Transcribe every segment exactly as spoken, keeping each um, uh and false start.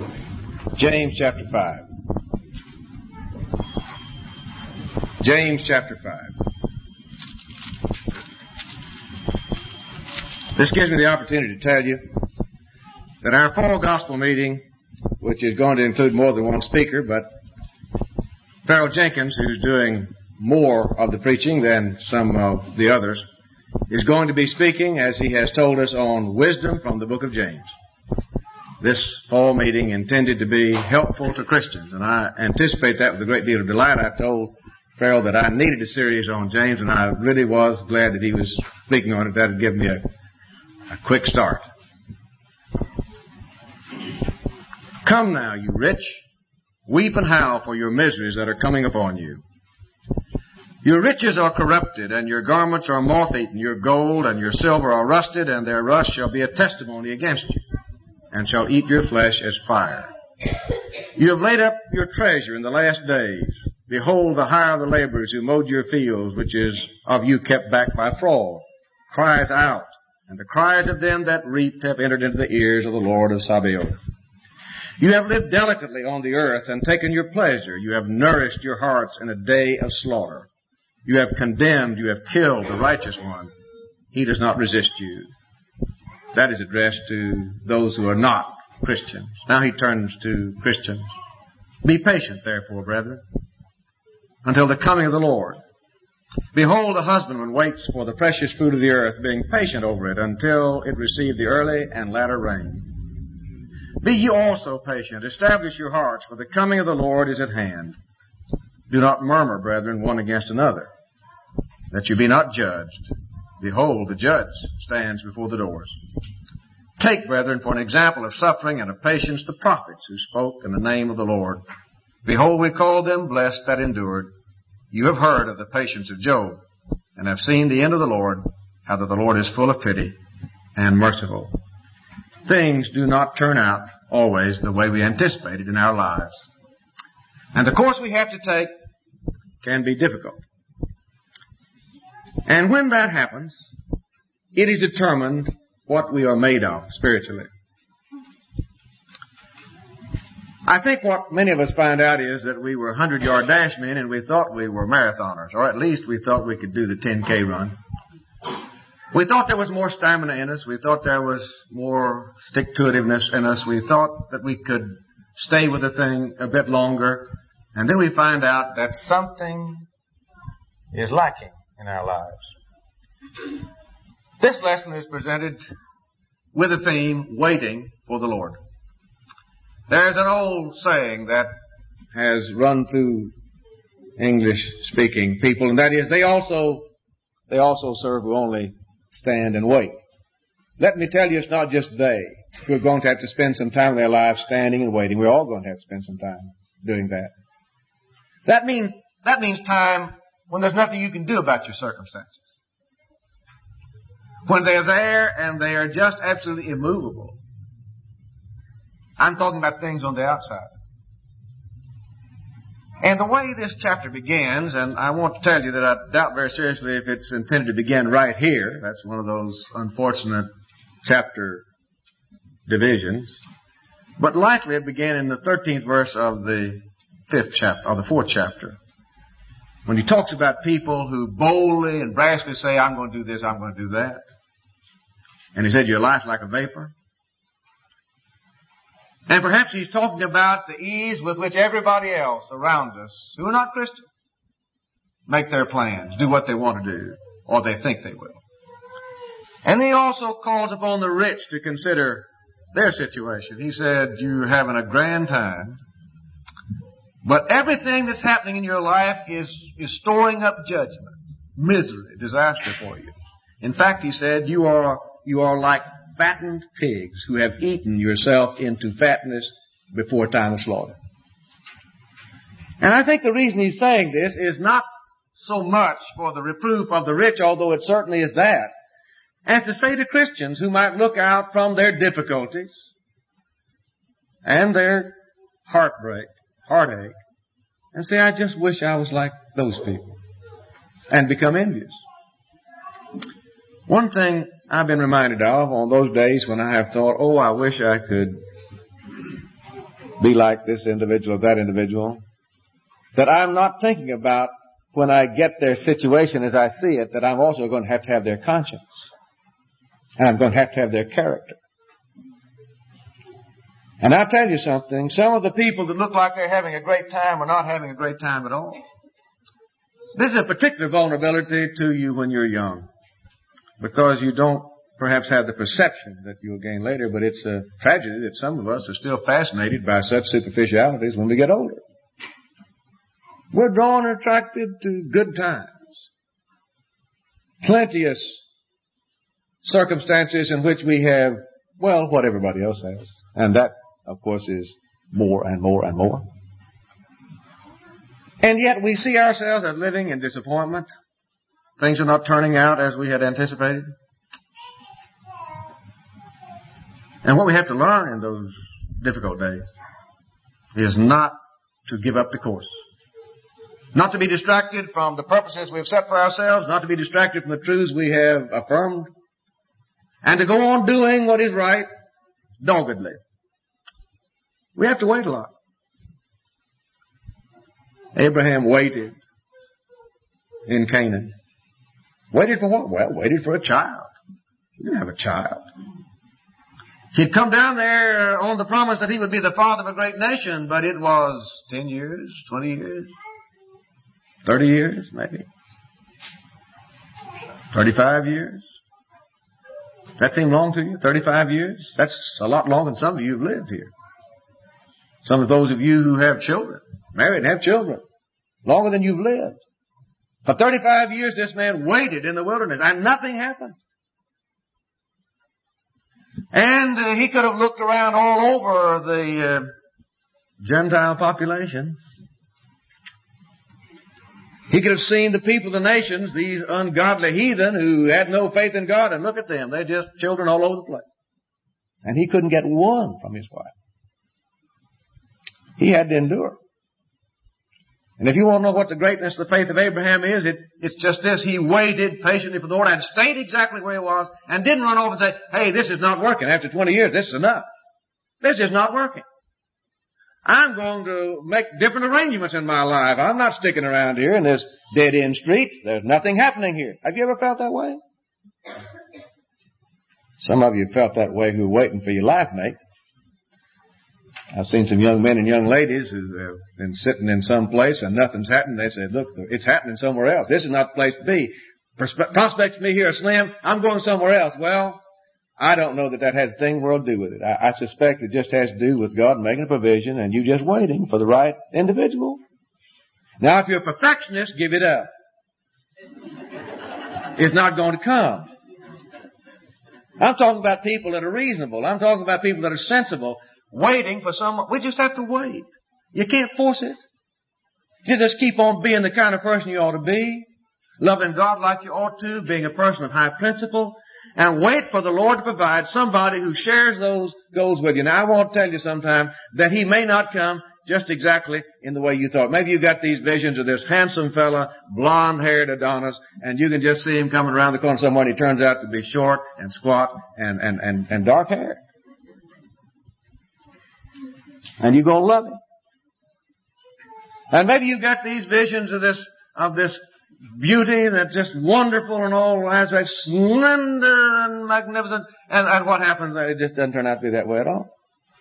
James chapter five. James chapter five. This gives me the opportunity to tell you that our fall gospel meeting, which is going to include more than one speaker, but Farrell Jenkins, who's doing more of the preaching than some of the others, is going to be speaking, as he has told us, on wisdom from the book of James. This fall meeting intended to be helpful to Christians, and I anticipate that with a great deal of delight. I told Farrell that I needed a series on James, and I really was glad that he was speaking on it. That would give me a, a quick start. Come now, you rich, weep and howl for your miseries that are coming upon you. Your riches are corrupted, and your garments are moth-eaten. Your gold and your silver are rusted, and their rust shall be a testimony against you, and shall eat your flesh as fire. You have laid up your treasure in the last days. Behold, the hire of the laborers who mowed your fields, which is of you kept back by fraud, cries out, and the cries of them that reaped have entered into the ears of the Lord of Sabaoth. You have lived delicately on the earth and taken your pleasure. You have nourished your hearts in a day of slaughter. You have condemned, you have killed the righteous one. He does not resist you. That is addressed to those who are not Christians. Now he turns to Christians. Be patient, therefore, brethren, until the coming of the Lord. Behold, the husbandman waits for the precious fruit of the earth, being patient over it until it receive the early and latter rain. Be ye also patient. Establish your hearts, for the coming of the Lord is at hand. Do not murmur, brethren, one against another, that you be not judged. Behold, the judge stands before the doors. Take, brethren, for an example of suffering and of patience the prophets who spoke in the name of the Lord. Behold, we call them blessed that endured. You have heard of the patience of Job, and have seen the end of the Lord, how that the Lord is full of pity and merciful. Things do not turn out always the way we anticipated in our lives. And the course we have to take can be difficult. And when that happens, it is determined what we are made of spiritually. I think what many of us find out is that we were hundred-yard dash men and we thought we were marathoners, or at least we thought we could do the ten K run. We thought there was more stamina in us. We thought there was more stick-to-itiveness in us. We thought that we could stay with the thing a bit longer. And then we find out that something is lacking in our lives. This lesson is presented with the theme, Waiting for the Lord. There's an old saying that has run through English-speaking people, and that is, they also, they also serve who only stand and wait. Let me tell you, it's not just they who are going to have to spend some time in their lives standing and waiting. We're all going to have to spend some time doing that. That means, that means time when there's nothing you can do about your circumstances. When they're there and they are just absolutely immovable. I'm talking about things on the outside. And the way this chapter begins, and I want to tell you that I doubt very seriously if it's intended to begin right here. That's one of those unfortunate chapter divisions. But likely it began in the thirteenth verse of the fifth chapter, or the fourth chapter, when he talks about people who boldly and brashly say, I'm going to do this, I'm going to do that. And he said, your life's like a vapor. And perhaps he's talking about the ease with which everybody else around us, who are not Christians, make their plans, do what they want to do, or they think they will. And he also calls upon the rich to consider their situation. He said, you're having a grand time, but everything that's happening in your life is, is storing up judgment, misery, disaster for you. In fact, he said, you are, you are like fattened pigs who have eaten yourself into fatness before time of slaughter. And I think the reason he's saying this is not so much for the reproof of the rich, although it certainly is that, as to say to Christians who might look out from their difficulties and their heartbreak, heartache, and say, I just wish I was like those people, and become envious. One thing I've been reminded of on those days when I have thought, oh, I wish I could be like this individual or that individual, that I'm not thinking about when I get their situation as I see it, that I'm also going to have to have their conscience. And I'm going to have to have their character. And I'll tell you something, some of the people that look like they're having a great time are not having a great time at all. This is a particular vulnerability to you when you're young, because you don't perhaps have the perception that you'll gain later, but it's a tragedy that some of us are still fascinated by such superficialities when we get older. We're drawn and attracted to good times, plenteous circumstances in which we have, well, what everybody else has. And that, of course, is more and more and more. And yet we see ourselves as living in disappointment. Things are not turning out as we had anticipated. And what we have to learn in those difficult days is not to give up the course. Not to be distracted from the purposes we've set for ourselves, not to be distracted from the truths we have affirmed, and to go on doing what is right doggedly. We have to wait a lot. Abraham waited in Canaan. Waited for what? Well, waited for a child. He didn't have a child. He'd come down there on the promise that he would be the father of a great nation, but it was ten years, twenty years, thirty years, maybe. thirty-five years. Does that seem long to you? thirty-five years? That's a lot longer than some of you have lived here. Some of those of you who have children, married and have children, longer than you've lived. For thirty-five years, this man waited in the wilderness, and nothing happened. And uh, he could have looked around all over the uh, Gentile population. He could have seen the people of the nations, these ungodly heathen who had no faith in God, and look at them. They're just children all over the place. And he couldn't get one from his wife. He had to endure. And if you want to know what the greatness of the faith of Abraham is, it, it's just this. He waited patiently for the Lord and stayed exactly where he was and didn't run off and say, hey, this is not working. After twenty years, this is enough. This is not working. I'm going to make different arrangements in my life. I'm not sticking around here in this dead-end street. There's nothing happening here. Have you ever felt that way? Some of you felt that way who are waiting for your life mate. I've seen some young men and young ladies who have been sitting in some place and nothing's happened. They said, look, it's happening somewhere else. This is not the place to be. Prospects for me here are slim. I'm going somewhere else. Well, I don't know that that has a thing in the world to do with it. I, I suspect it just has to do with God making a provision and you just waiting for the right individual. Now, if you're a perfectionist, give it up. It's not going to come. I'm talking about people that are reasonable. I'm talking about people that are sensible. Waiting for someone. We just have to wait. You can't force it. You just keep on being the kind of person you ought to be, loving God like you ought to, being a person of high principle, and wait for the Lord to provide somebody who shares those goals with you. Now, I won't tell you sometime that he may not come just exactly in the way you thought. Maybe you got these visions of this handsome fella, blonde-haired Adonis, and you can just see him coming around the corner somewhere, and he turns out to be short and squat and, and, and, and dark-haired. And you're going to love him. And maybe you've got these visions of this, of this beauty that's just wonderful in all aspects, slender and magnificent. And, and what happens? It just doesn't turn out to be that way at all.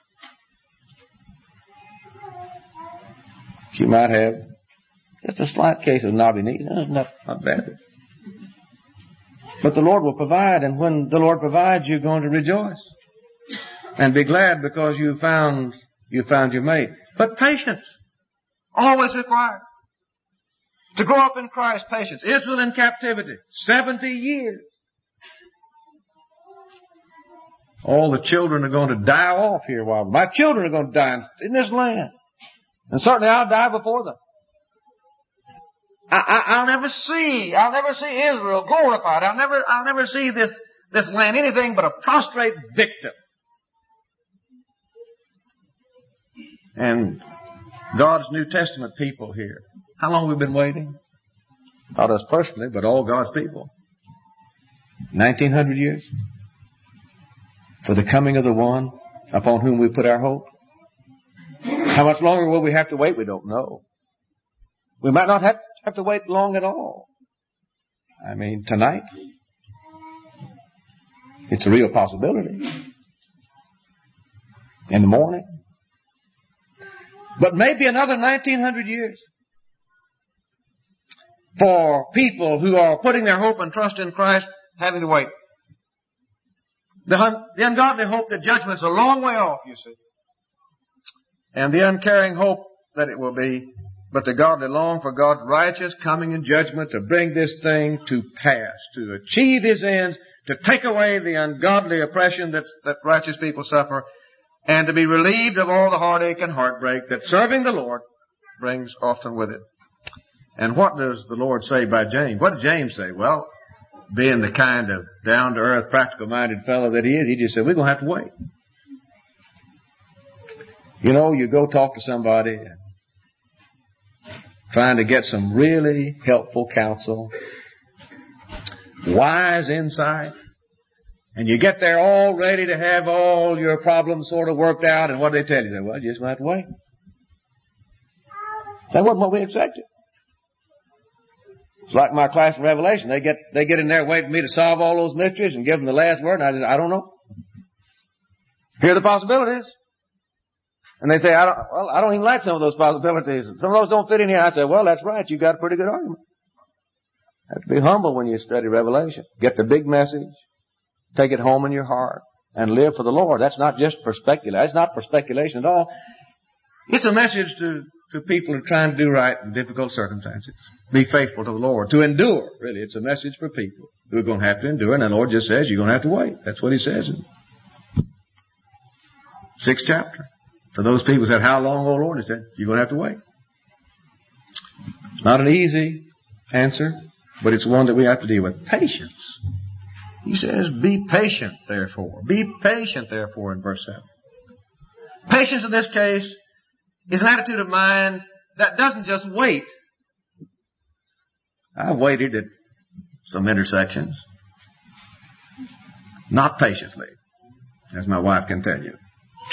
She might have just a slight case of knobby knees. That's not, not bad. But the Lord will provide, and when the Lord provides, you're going to rejoice. And be glad because you found You found your mate. But patience, always required. To grow up in Christ, patience. Israel in captivity, seventy years. All the children are going to die off here. While my children are going to die in this land. And certainly I'll die before them. I, I, I'll never see, I'll never see Israel glorified. I'll never, I'll never see this, this land anything but a prostrate victim. And God's New Testament people here. How long have we been waiting? Not us personally, but all God's people. nineteen hundred years. For the coming of the one upon whom we put our hope. How much longer will we have to wait? We don't know. We might not have, have to wait long at all. I mean, tonight, it's a real possibility. In the morning. But maybe another nineteen hundred years. For people who are putting their hope and trust in Christ, having to wait. The, un- the ungodly hope that judgment's a long way off, you see. And the uncaring hope that it will be. But the godly long for God's righteous coming in judgment to bring this thing to pass, to achieve His ends, to take away the ungodly oppression that's, that righteous people suffer, and to be relieved of all the heartache and heartbreak that serving the Lord brings often with it. And what does the Lord say by James? What did James say? Well, being the kind of down-to-earth, practical-minded fellow that he is, he just said, we're going to have to wait. You know, you go talk to somebody trying to get some really helpful counsel, wise insight, and you get there all ready to have all your problems sort of worked out, and what do they tell you? They say, well, you just have to wait. That wasn't what we expected. It's like my class in Revelation. They get they get in there waiting for me to solve all those mysteries and give them the last word, and I just, I don't know. Here are the possibilities. And they say, I don't, well, I don't even like some of those possibilities. Some of those don't fit in here. I say, well, that's right. You got a pretty good argument. You have to be humble when you study Revelation. Get the big message. Take it home in your heart. And live for the Lord. That's not just for speculation. It's not for speculation at all. It's a message to, to people who are trying to do right in difficult circumstances. Be faithful to the Lord. To endure. Really, it's a message for people who are going to have to endure. And the Lord just says, you're going to have to wait. That's what He says in sixth chapter. To those people who said, how long, O Lord? He said, you're going to have to wait. It's not an easy answer, but it's one that we have to deal with. Patience. He says, be patient, therefore. Be patient, therefore, in verse seven. Patience in this case is an attitude of mind that doesn't just wait. I've waited at some intersections. Not patiently, as my wife can tell you.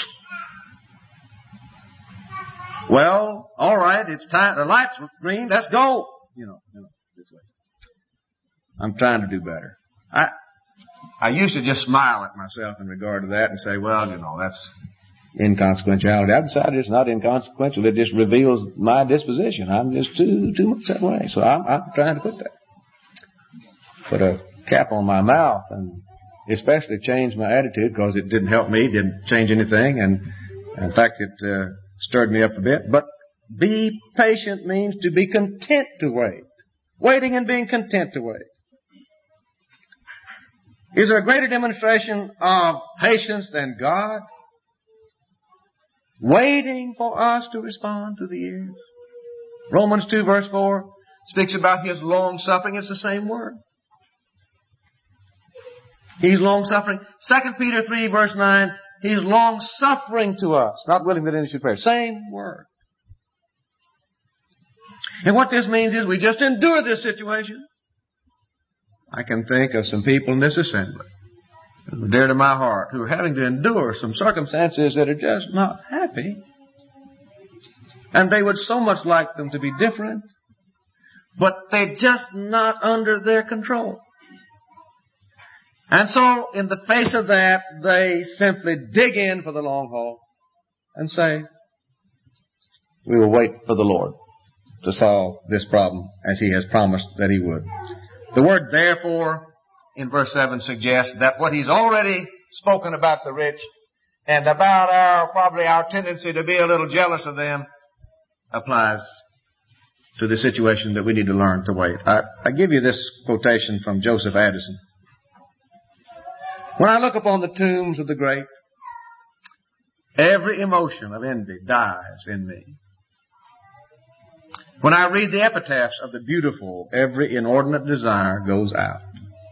Well, all right, it's time. The light's green. Let's go. You know, you know, this way. I'm trying to do better. I I used to just smile at myself in regard to that and say, well, you know, that's inconsequentiality. I've decided it's not inconsequential. It just reveals my disposition. I'm just too too much that way. So I'm, I'm trying to put that. Put a cap on my mouth and especially change my attitude because it didn't help me, didn't change anything, and in fact it uh, stirred me up a bit. But be patient means to be content to wait. Waiting and being content to wait. Is there a greater demonstration of patience than God? Waiting for us to respond to the years. Romans two verse four speaks about His long suffering. It's the same word. He's long suffering. Second Peter three verse nine, He's long suffering to us, not willing that any should perish. Same word. And what this means is we just endure this situation. I can think of some people in this assembly who are dear to my heart who are having to endure some circumstances that are just not happy. And they would so much like them to be different, but they're just not under their control. And so, in the face of that, they simply dig in for the long haul and say, we will wait for the Lord to solve this problem as He has promised that He would. The word therefore in verse seven suggests that what He's already spoken about the rich and about our, probably our tendency to be a little jealous of them applies to the situation that we need to learn to wait. I, I give you this quotation from Joseph Addison. When I look upon the tombs of the great, every emotion of envy dies in me. When I read the epitaphs of the beautiful, every inordinate desire goes out.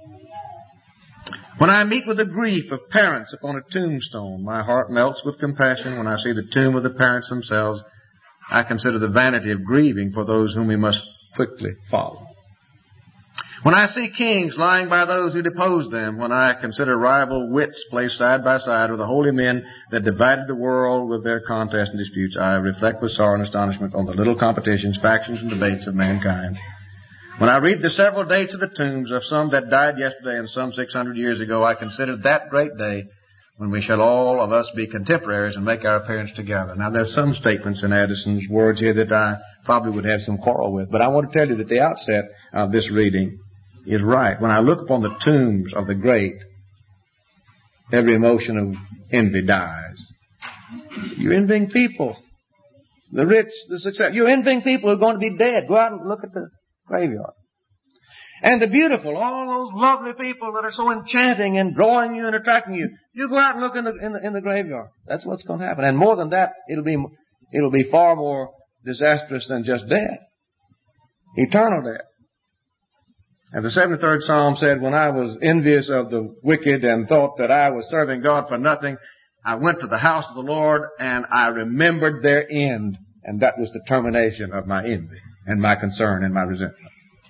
When I meet with the grief of parents upon a tombstone, my heart melts with compassion. When I see the tomb of the parents themselves, I consider the vanity of grieving for those whom we must quickly follow. When I see kings lying by those who deposed them, when I consider rival wits placed side by side with the holy men that divided the world with their contests and disputes, I reflect with sorrow and astonishment on the little competitions, factions, and debates of mankind. When I read the several dates of the tombs of some that died yesterday and some six hundred years ago, I consider that great day when we shall all of us be contemporaries and make our appearance together. Now, there's some statements in Addison's words here that I probably would have some quarrel with, but I want to tell you that the outset of this reading is right. When I look upon the tombs of the great, every emotion of envy dies. You're envying people. The rich, the success. You're envying people who are going to be dead. Go out and look at the graveyard. And the beautiful, all those lovely people that are so enchanting and drawing you and attracting you. You go out and look in the, in the, in the graveyard. That's what's going to happen. And more than that, it'll be, it'll be far more disastrous than just death. Eternal death. As the seventy-third Psalm said, when I was envious of the wicked and thought that I was serving God for nothing, I went to the house of the Lord and I remembered their end. And that was the termination of my envy and my concern and my resentment.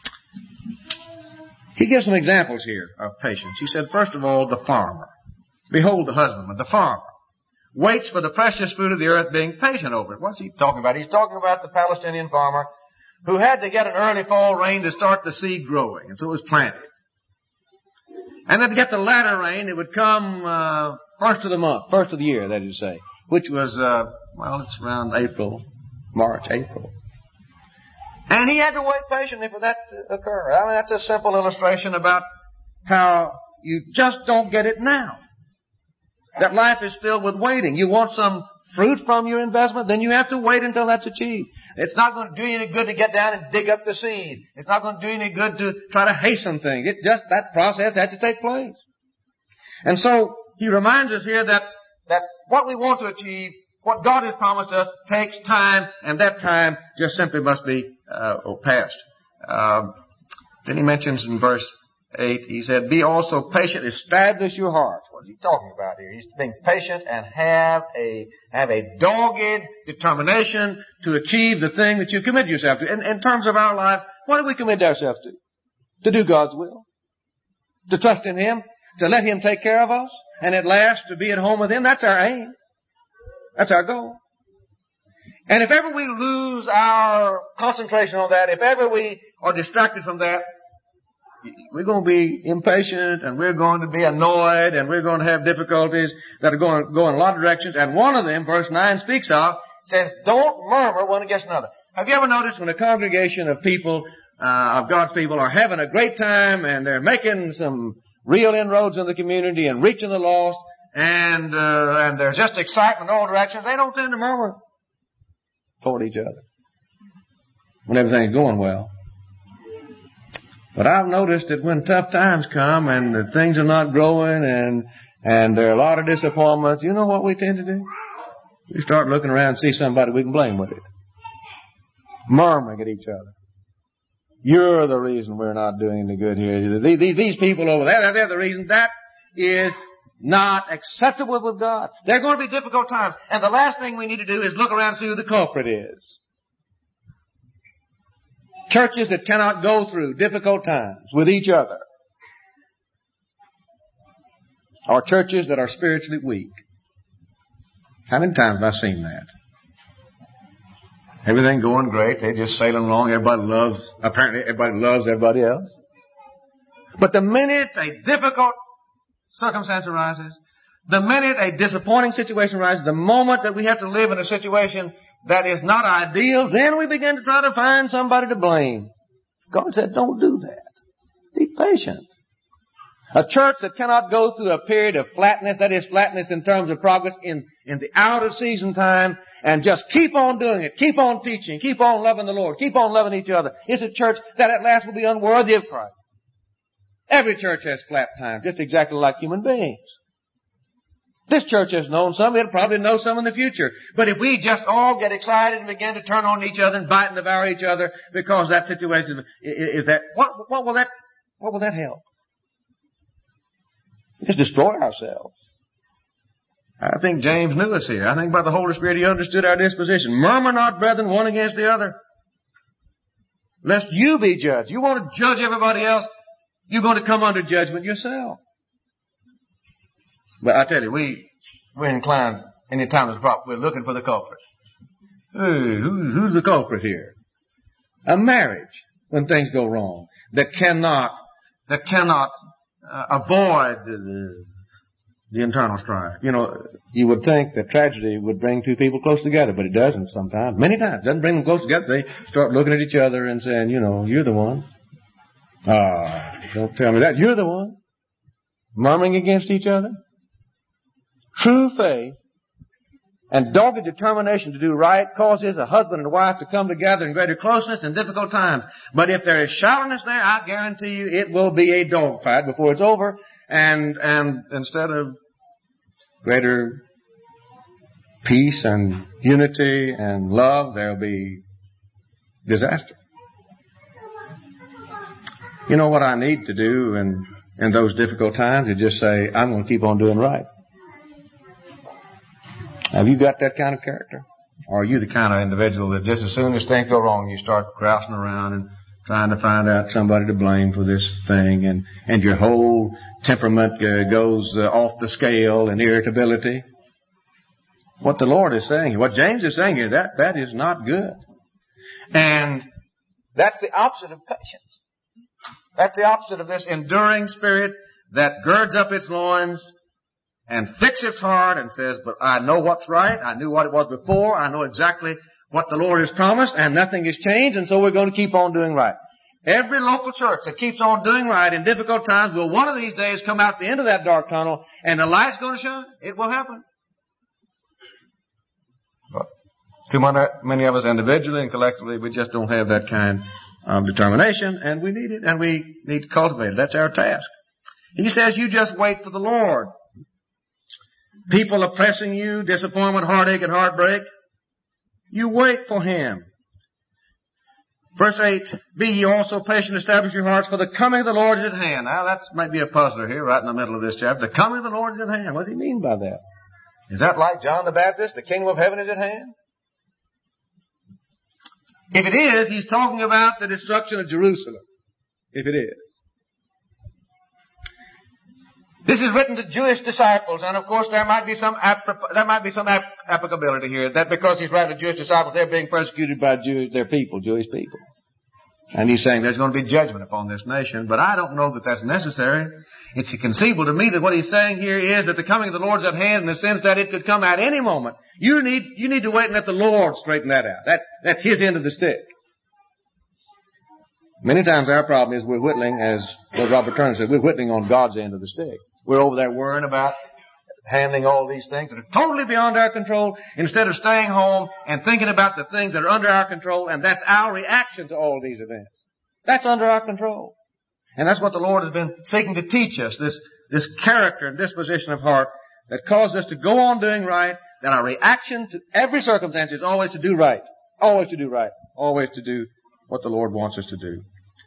He gives some examples here of patience. He said, first of all, the farmer. Behold the husbandman, the farmer, waits for the precious fruit of the earth, being patient over it. What's he talking about? He's talking about the Palestinian farmer who had to get an early fall rain to start the seed growing. And so it was planted. And then to get the latter rain, it would come uh, first of the month, first of the year, that is to say, which was, uh, well, it's around April, March, April. And he had to wait patiently for that to occur. I mean, that's a simple illustration about how you just don't get it now. That life is filled with waiting. You want some fruit from your investment, then you have to wait until that's achieved. It's not going to do you any good to get down and dig up the seed. It's not going to do you any good to try to hasten things. It just, that process has to take place. And so, he reminds us here that, that what we want to achieve, what God has promised us, takes time, and that time just simply must be uh, oh, past. Um, then he mentions in verse eight, he said, be also patient, establish your heart. What is he talking about here? He's being patient and have a have a dogged determination to achieve the thing that you commit yourself to. In, in terms of our lives, what do we commit ourselves to? To do God's will. To trust in Him. To let Him take care of us. And at last to be at home with Him. That's our aim. That's our goal. And if ever we lose our concentration on that, if ever we are distracted from that, we're going to be impatient and we're going to be annoyed and we're going to have difficulties that are going to go in a lot of directions. And one of them, verse nine speaks of, says, don't murmur one against another. Have you ever noticed when a congregation of people, uh, of God's people are having a great time and they're making some real inroads in the community and reaching the lost, and uh, and there's just excitement in all directions, they don't tend to murmur toward each other when everything's going well. But I've noticed that when tough times come and that things are not growing and and there are a lot of disappointments, you know what we tend to do? We start looking around and see somebody we can blame with it. Murmuring at each other. You're the reason we're not doing any good here. These people over there, they're the reason. That is not acceptable with God. There are going to be difficult times. And the last thing we need to do is look around and see who the culprit is. Churches that cannot go through difficult times with each other are churches that are spiritually weak. How many times have I seen that? Everything going great. They're just sailing along. Everybody loves, apparently everybody loves everybody else. But the minute a difficult circumstance arises, the minute a disappointing situation arises, the moment that we have to live in a situation that is not ideal, then we begin to try to find somebody to blame. God said, don't do that. Be patient. A church that cannot go through a period of flatness, that is flatness in terms of progress in, in the out of season time, and just keep on doing it, keep on teaching, keep on loving the Lord, keep on loving each other, is a church that at last will be unworthy of Christ. Every church has flat times, just exactly like human beings. This church has known some, it'll probably know some in the future. But if we just all get excited and begin to turn on each other and bite and devour each other because that situation is that, what, what will that, what will that help? Just destroy ourselves. I think James knew us here. I think by the Holy Spirit he understood our disposition. Murmur not, brethren, one against the other, lest you be judged. You want to judge everybody else? You're going to come under judgment yourself. But I tell you, we, we're inclined, any time there's a problem, we're looking for the culprit. Hey, who, who's the culprit here? A marriage, when things go wrong, that cannot, that cannot uh, avoid the, the internal strife. You know, you would think that tragedy would bring two people close together, but it doesn't sometimes. Many times. It doesn't bring them close together. They start looking at each other and saying, you know, you're the one. Ah, don't tell me that. You're the one. Murmuring against each other. True faith and dogged determination to do right causes a husband and wife to come together in greater closeness in difficult times. But if there is shallowness there, I guarantee you it will be a dogfight before it's over. And, and instead of greater peace and unity and love, there'll be disaster. You know what I need to do in, in those difficult times is just say, I'm going to keep on doing right. Have you got that kind of character? Or are you the kind of individual that just as soon as things go wrong, you start grousing around and trying to find out somebody to blame for this thing, and, and your whole temperament uh, goes uh, off the scale in irritability? What the Lord is saying, what James is saying is that that is not good. And that's the opposite of patience. That's the opposite of this enduring spirit that girds up its loins and fixes its heart and says, but I know what's right. I knew what it was before. I know exactly what the Lord has promised, and nothing has changed, and so we're going to keep on doing right. Every local church that keeps on doing right in difficult times will one of these days come out the end of that dark tunnel, and the light's going to shine. It will happen. But too many of us individually and collectively, we just don't have that kind of determination, and we need it, and we need to cultivate it. That's our task. He says, you just wait for the Lord. People oppressing you, disappointment, heartache, and heartbreak. You wait for Him. Verse eight, be ye also patient, establish your hearts, for the coming of the Lord is at hand. Now, that might be a puzzler here, right in the middle of this chapter. The coming of the Lord is at hand. What does he mean by that? Is that like John the Baptist? The kingdom of heaven is at hand? If it is, he's talking about the destruction of Jerusalem. If it is. This is written to Jewish disciples, and of course there might be some there might be some applicability here. That because he's writing to Jewish disciples, they're being persecuted by Jewish, their people, Jewish people. And he's saying there's going to be judgment upon this nation, but I don't know that that's necessary. It's conceivable to me that what he's saying here is that the coming of the Lord's at hand in the sense that it could come at any moment. You need you need to wait and let the Lord straighten that out. That's that's His end of the stick. Many times our problem is we're whittling, as Robert Turner said, we're whittling on God's end of the stick. We're over there worrying about handling all these things that are totally beyond our control instead of staying home and thinking about the things that are under our control, and that's our reaction to all these events. That's under our control. And that's what the Lord has been seeking to teach us, this, this character and disposition of heart that causes us to go on doing right, that our reaction to every circumstance is always to do right, always to do right, always to do what the Lord wants us to do.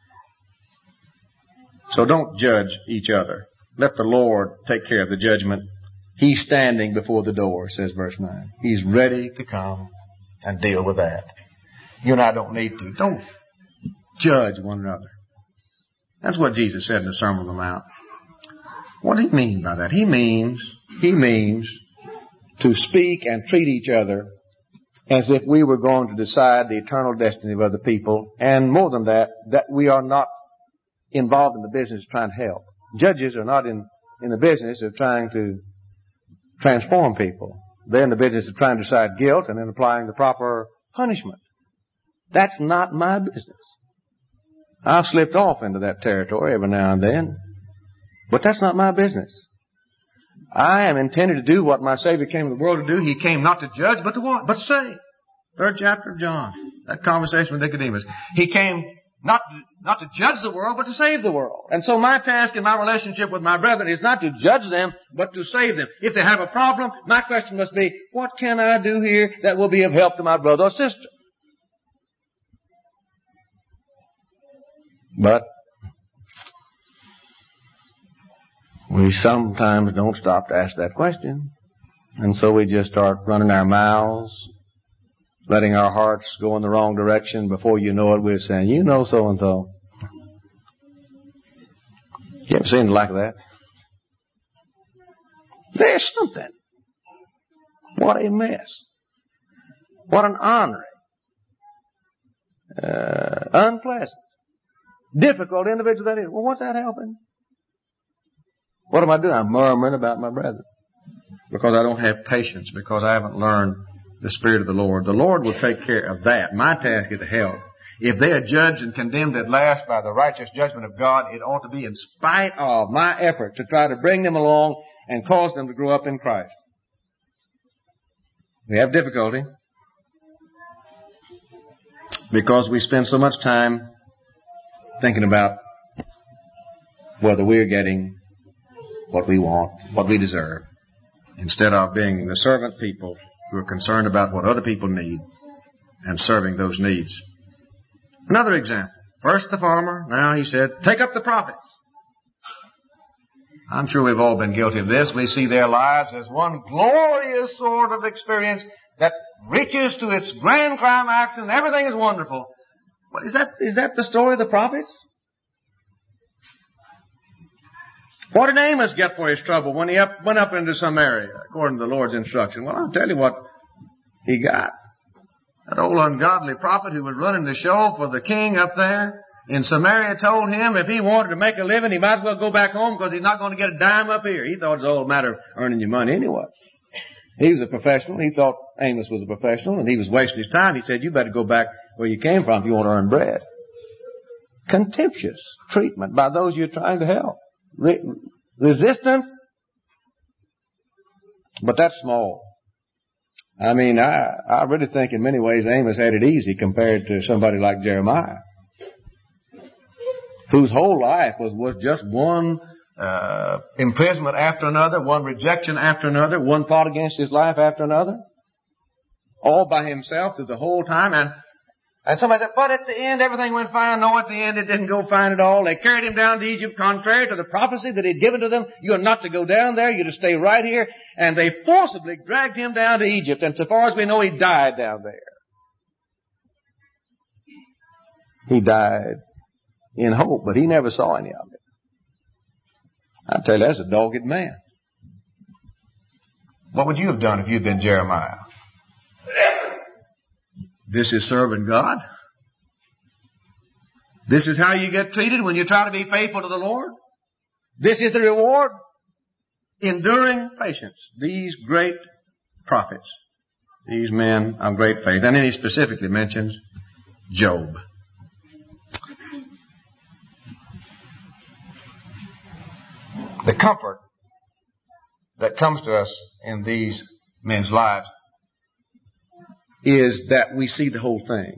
So don't judge each other. Let the Lord take care of the judgment. He's standing before the door, says verse nine. He's ready to come and deal with that. You and I don't need to. Don't judge one another. That's what Jesus said in the Sermon on the Mount. What does he mean by that? He means, he means to speak and treat each other as if we were going to decide the eternal destiny of other people. And more than that, that we are not involved in the business of trying to help. Judges are not in, in the business of trying to transform people. They're in the business of trying to decide guilt and then applying the proper punishment. That's not my business. I've slipped off into that territory every now and then, but that's not my business. I am intended to do what my Savior came to the world to do. He came not to judge, but to what? But to save. Third chapter of John. That conversation with Nicodemus. He came Not, not to judge the world, but to save the world. And so my task in my relationship with my brethren is not to judge them, but to save them. If they have a problem, my question must be, what can I do here that will be of help to my brother or sister? But we sometimes don't stop to ask that question. And so we just start running our mouths, letting our hearts go in the wrong direction. Before you know it, we're saying, you know so-and-so. You ever seen the like of that? There's something. What a mess. What an honoring, uh, unpleasant, difficult individual that is. Well, what's that helping? What am I doing? I'm murmuring about my brethren. Because I don't have patience, because I haven't learned the Spirit of the Lord. The Lord will take care of that. My task is to help. If they are judged and condemned at last by the righteous judgment of God, it ought to be in spite of my effort to try to bring them along and cause them to grow up in Christ. We have difficulty because we spend so much time thinking about whether we're getting what we want, what we deserve, instead of being the servant people who are concerned about what other people need and serving those needs. Another example. First the farmer, now he said, take up the prophets. I'm sure we've all been guilty of this. We see their lives as one glorious sort of experience that reaches to its grand climax and everything is wonderful. What is that? Is that the story of the prophets? What did Amos get for his trouble when he up, went up into Samaria, according to the Lord's instruction? Well, I'll tell you what he got. That old ungodly prophet who was running the show for the king up there in Samaria told him if he wanted to make a living, he might as well go back home because he's not going to get a dime up here. He thought it was all a matter of earning your money anyway. He was a professional. He thought Amos was a professional, and he was wasting his time. He said, you better go back where you came from if you want to earn bread. Contemptuous treatment by those you're trying to help. Re- resistance, but that's small. I mean, I, I really think in many ways Amos had it easy compared to somebody like Jeremiah, whose whole life was, was just one uh, imprisonment after another, one rejection after another, one thought against his life after another, all by himself through the whole time. And And somebody said, but at the end everything went fine. No, at the end it didn't go fine at all. They carried him down to Egypt contrary to the prophecy that he'd given to them. You're not to go down there. You're to stay right here. And they forcibly dragged him down to Egypt. And so far as we know, he died down there. He died in hope, but he never saw any of it. I tell you, that's a dogged man. What would you have done if you'd been Jeremiah? This is serving God. This is how you get treated when you try to be faithful to the Lord. This is the reward. Enduring patience. These great prophets. These men of great faith. And then he specifically mentions Job. The comfort that comes to us in these men's lives is that we see the whole thing.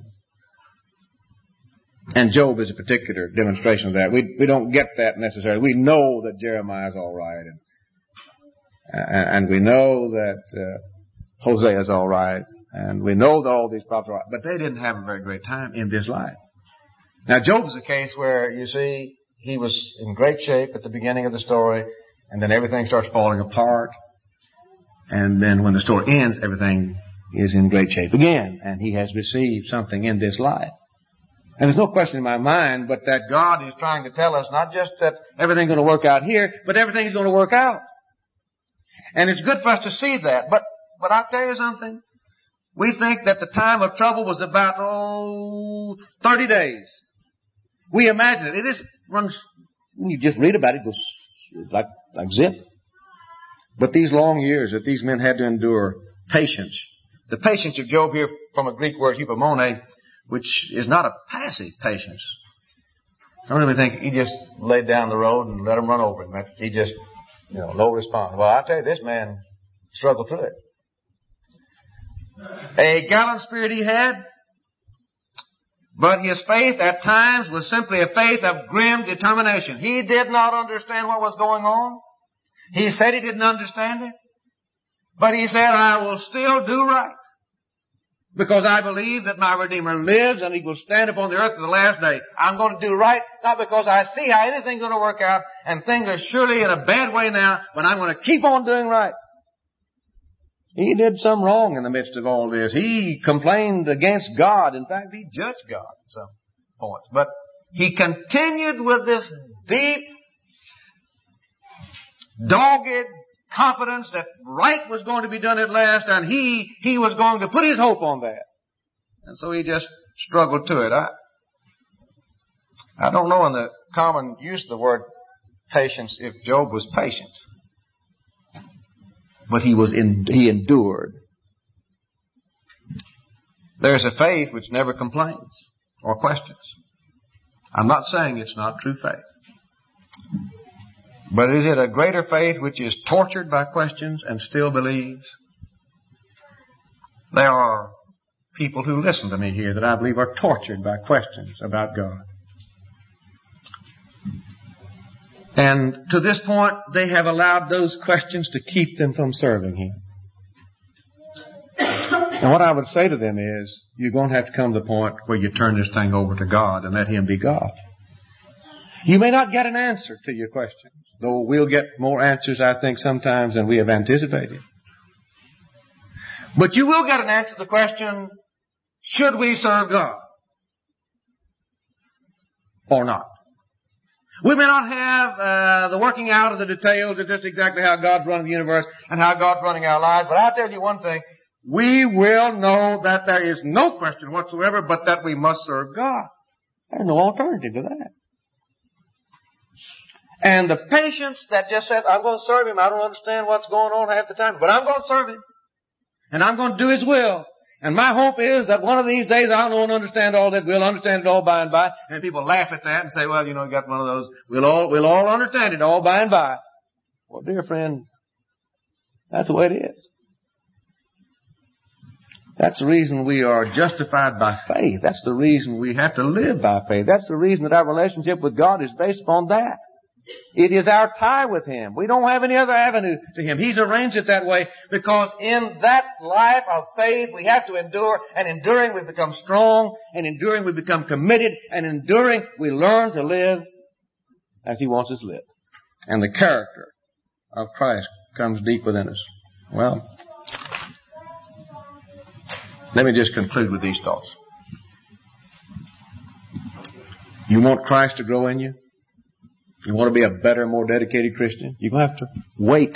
And Job is a particular demonstration of that. We we don't get that necessarily. We know that Jeremiah's all right, and and we know that uh, Hosea's all right, and we know that all these prophets are right. But they didn't have a very great time in this life. Now, Job's a case where, you see, he was in great shape at the beginning of the story, and then everything starts falling apart. And then when the story ends, everything is in great shape again, and he has received something in this life. And there's no question in my mind but that God is trying to tell us not just that everything's going to work out here, but everything's going to work out. And it's good for us to see that. But but I'll tell you something. We think that the time of trouble was about, oh, thirty days. We imagine it. It is runs, when you just read about it, it goes like, like zip. But these long years that these men had to endure, patience. The patience of Job here from a Greek word, hypomone, which is not a passive patience. Some of them think he just laid down the road and let them run over him. He just, you know, no response. Well, I tell you, this man struggled through it. A gallant spirit he had, but his faith at times was simply a faith of grim determination. He did not understand what was going on. He said he didn't understand it. But he said, I will still do right. Because I believe that my Redeemer lives and he will stand upon the earth to the last day. I'm going to do right, not because I see how anything's going to work out and things are surely in a bad way now, but I'm going to keep on doing right. He did some wrong in the midst of all this. He complained against God. In fact, he judged God at some points. But he continued with this deep dogged confidence that right was going to be done at last, and he, he was going to put his hope on that. And so he just struggled to it. I, I don't know in the common use of the word patience if Job was patient. But he was in, he endured. There's a faith which never complains or questions. I'm not saying it's not true faith. But is it a greater faith which is tortured by questions and still believes? There are people who listen to me here that I believe are tortured by questions about God. And to this point, they have allowed those questions to keep them from serving Him. And what I would say to them is, you're going to have to come to the point where you turn this thing over to God and let Him be God. You may not get an answer to your questions, though we'll get more answers, I think, sometimes than we have anticipated. But you will get an answer to the question, should we serve God or not? We may not have uh, the working out of the details of just exactly how God's running the universe and how God's running our lives, but I'll tell you one thing, we will know that there is no question whatsoever but that we must serve God. There's no alternative to that. And the patience that just says, I'm going to serve Him, I don't understand what's going on half the time, but I'm going to serve Him. And I'm going to do His will. And my hope is that one of these days I'll know and understand all this. We'll understand it all by and by. And people laugh at that and say, well, you know, you got one of those. We'll all, we'll all understand it all by and by. Well, dear friend, that's the way it is. That's the reason we are justified by faith. That's the reason we have to live by faith. That's the reason that our relationship with God is based upon that. It is our tie with Him. We don't have any other avenue to Him. He's arranged it that way because in that life of faith we have to endure, and enduring we become strong, and enduring we become committed, and enduring we learn to live as He wants us to live. And the character of Christ comes deep within us. Well, let me just conclude with these thoughts. You want Christ to grow in you? You want to be a better, more dedicated Christian? You're going to have to wait.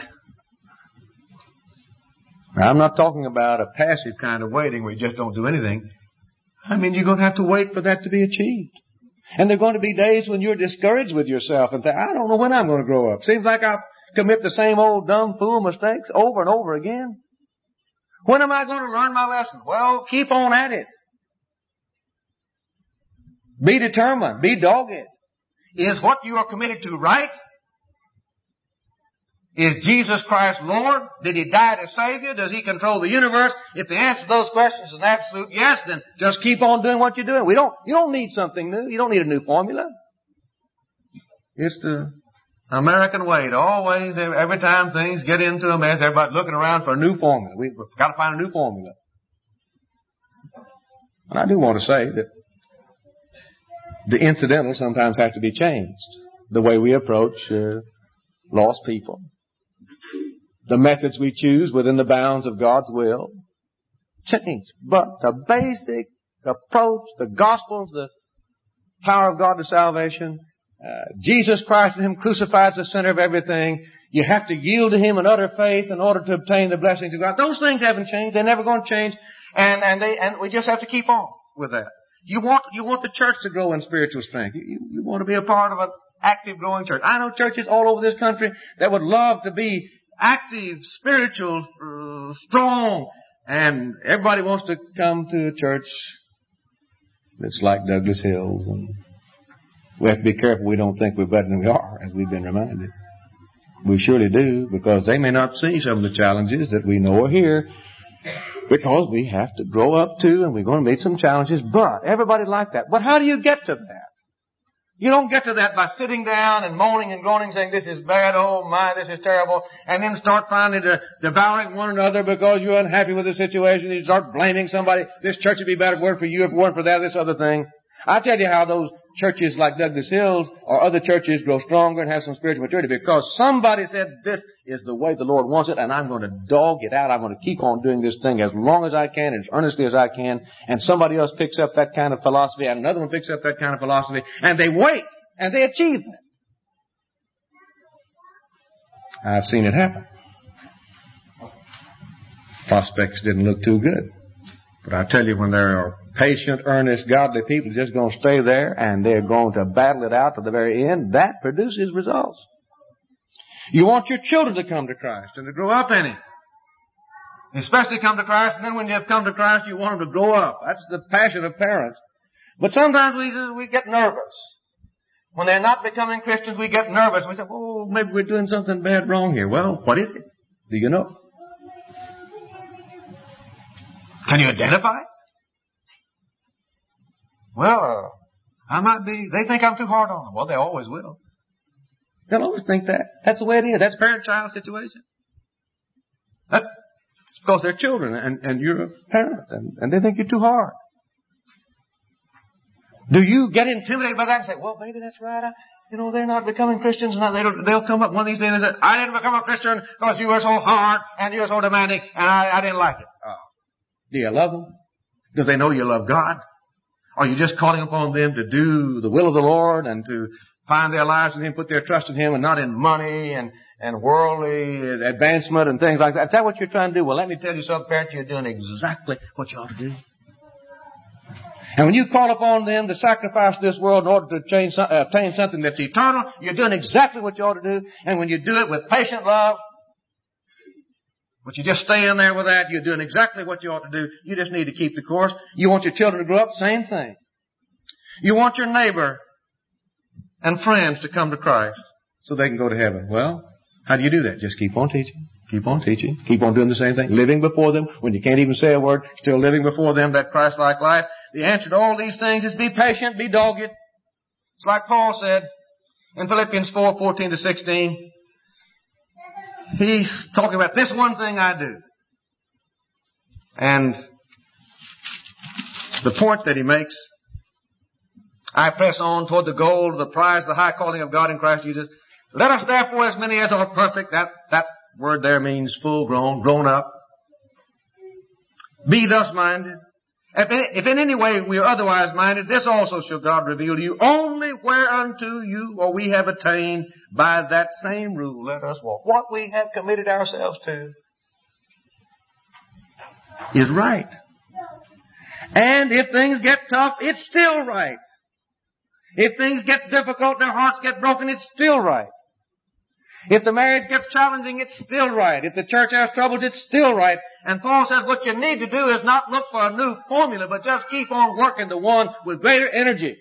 Now, I'm not talking about a passive kind of waiting where you just don't do anything. I mean, you're going to have to wait for that to be achieved. And there are going to be days when you're discouraged with yourself and say, I don't know when I'm going to grow up. Seems like I commit the same old dumb fool mistakes over and over again. When am I going to learn my lesson? Well, keep on at it. Be determined. Be dogged. Is what you are committed to right? Is Jesus Christ Lord? Did He die to save you? Does He control the universe? If the answer to those questions is an absolute yes, then just keep on doing what you're doing. We don't, you don't need something new. You don't need a new formula. It's the American way to always, every time things get into a mess, everybody looking around for a new formula. We've got to find a new formula. And I do want to say that the incidental sometimes have to be changed. The way we approach uh, lost people. The methods we choose within the bounds of God's will. Change. But the basic approach, the gospel, the power of God to salvation, uh, Jesus Christ and Him crucified is the center of everything. You have to yield to Him in utter faith in order to obtain the blessings of God. Those things haven't changed. They're never going to change. And, and, they, and we just have to keep on with that. You want, you want the church to grow in spiritual strength. You, you, you want to be a part of an active growing church. I know churches all over this country that would love to be active, spiritual, uh, strong, and everybody wants to come to a church that's like Douglas Hills, and we have to be careful we don't think we're better than we are, as we've been reminded. We surely do, because they may not see some of the challenges that we know are here. Because we have to grow up too, and we're going to meet some challenges, but everybody like that. But how do you get to that? You don't get to that by sitting down and moaning and groaning, saying, this is bad, oh my, this is terrible, and then start finally to devouring one another because you're unhappy with the situation. You start blaming somebody. This church would be better word for you if it weren't for that, this other thing. I'll tell you how those churches like Douglas Hills or other churches grow stronger and have some spiritual maturity, because somebody said, this is the way the Lord wants it, and I'm going to dog it out. I'm going to keep on doing this thing as long as I can, as earnestly as I can, and somebody else picks up that kind of philosophy, and another one picks up that kind of philosophy, and they wait, and they achieve that. I've seen it happen. Prospects didn't look too good. But I tell you, when there are patient, earnest, godly people just going to stay there and they're going to battle it out to the very end, that produces results. You want your children to come to Christ and to grow up in Him. Especially come to Christ, and then when you have come to Christ, you want them to grow up. That's the passion of parents. But sometimes we, we get nervous. When they're not becoming Christians, we get nervous. We say, oh, maybe we're doing something bad wrong here. Well, what is it? Do you know? Can you identify it? Well, uh, I might be, they think I'm too hard on them. Well, they always will. They'll always think that. That's the way it is. That's parent-child situation. That's because they're children and, and you're a parent and, and they think you're too hard. Do you get intimidated by that and say, well, maybe that's right. I, you know, they're not becoming Christians. And they'll, they'll come up one of these days and say, I didn't become a Christian because you were so hard and you were so demanding and I, I didn't like it. Oh. Do you love them? Do they know you love God? Are you just calling upon them to do the will of the Lord and to find their lives in Him, put their trust in Him and not in money and, and worldly advancement and things like that? Is that what you're trying to do? Well, let me tell you something, parents, you're doing exactly what you ought to do. And when you call upon them to sacrifice this world in order to change, uh, obtain something that's eternal, you're doing exactly what you ought to do. And when you do it with patient love, but you just stay in there with that, you're doing exactly what you ought to do. You just need to keep the course. You want your children to grow up, same thing. You want your neighbor and friends to come to Christ so they can go to heaven. Well, how do you do that? Just keep on teaching. Keep on teaching. Keep on doing the same thing. Living before them when you can't even say a word. Still living before them that Christ-like life. The answer to all these things is be patient, be dogged. It's like Paul said in Philippians four, fourteen to sixteen. He's talking about this one thing I do. And the point that he makes, I press on toward the goal of the prize, the high calling of God in Christ Jesus. Let us therefore, as many as are perfect, that, that word there means full grown, grown up, be thus minded. If in, if in any way we are otherwise minded, this also shall God reveal to you. Only whereunto you or we have attained by that same rule let us walk. What we have committed ourselves to is right. And if things get tough, it's still right. If things get difficult and their hearts get broken, it's still right. If the marriage gets challenging, it's still right. If the church has troubles, it's still right. And Paul says what you need to do is not look for a new formula, but just keep on working the one with greater energy.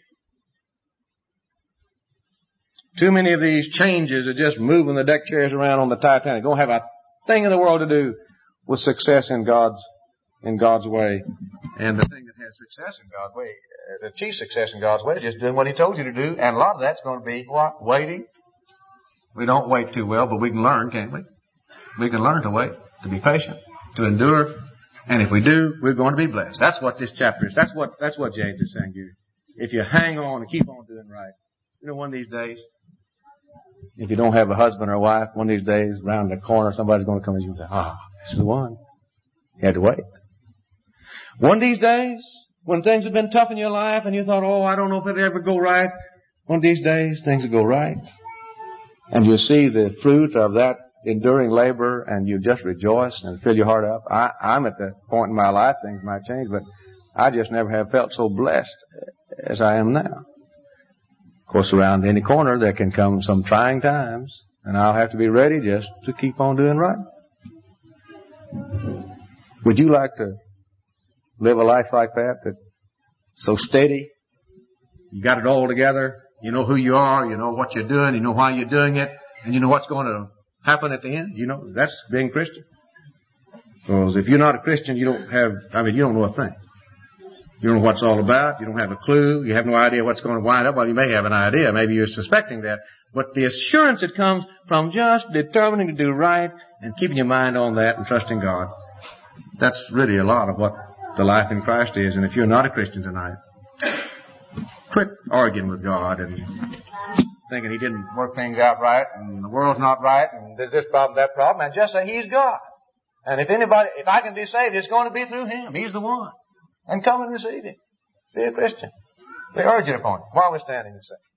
Too many of these changes are just moving the deck chairs around on the Titanic. Don't have a thing in the world to do with success in God's, in God's way. And the thing that has success in God's way, to achieve success in God's way, is just doing what He told you to do. And a lot of that's going to be what? Waiting. We don't wait too well, but we can learn, can't we? We can learn to wait, to be patient, to endure. And if we do, we're going to be blessed. That's what this chapter is. That's what, that's what James is saying to you. If you hang on and keep on doing right. You know, one of these days, if you don't have a husband or a wife, one of these days, around the corner, somebody's going to come at you and say, ah, this is the one. You had to wait. One of these days, when things have been tough in your life and you thought, oh, I don't know if it'll ever go right. One of these days, things will go right. And you see the fruit of that enduring labor and you just rejoice and fill your heart up. I, I'm at the point in my life, things might change, but I just never have felt so blessed as I am now. Of course, around any corner there can come some trying times, and I'll have to be ready just to keep on doing right. Would you like to live a life like that, that's so steady? You got it all together. You know who you are. You know what you're doing. You know why you're doing it. And you know what's going to happen at the end. You know, that's being Christian. Because if you're not a Christian, you don't have, I mean, you don't know a thing. You don't know what it's all about. You don't have a clue. You have no idea what's going to wind up. Well, you may have an idea. Maybe you're suspecting that. But the assurance that comes from just determining to do right and keeping your mind on that and trusting God, that's really a lot of what the life in Christ is. And if you're not a Christian tonight, quit arguing with God and thinking He didn't work things out right and the world's not right and there's this problem, that problem, and just say He's God. And if anybody, if I can be saved, it's going to be through Him. He's the one. And come and receive Him. Be a Christian. Be urgent upon Him while we're standing and saying.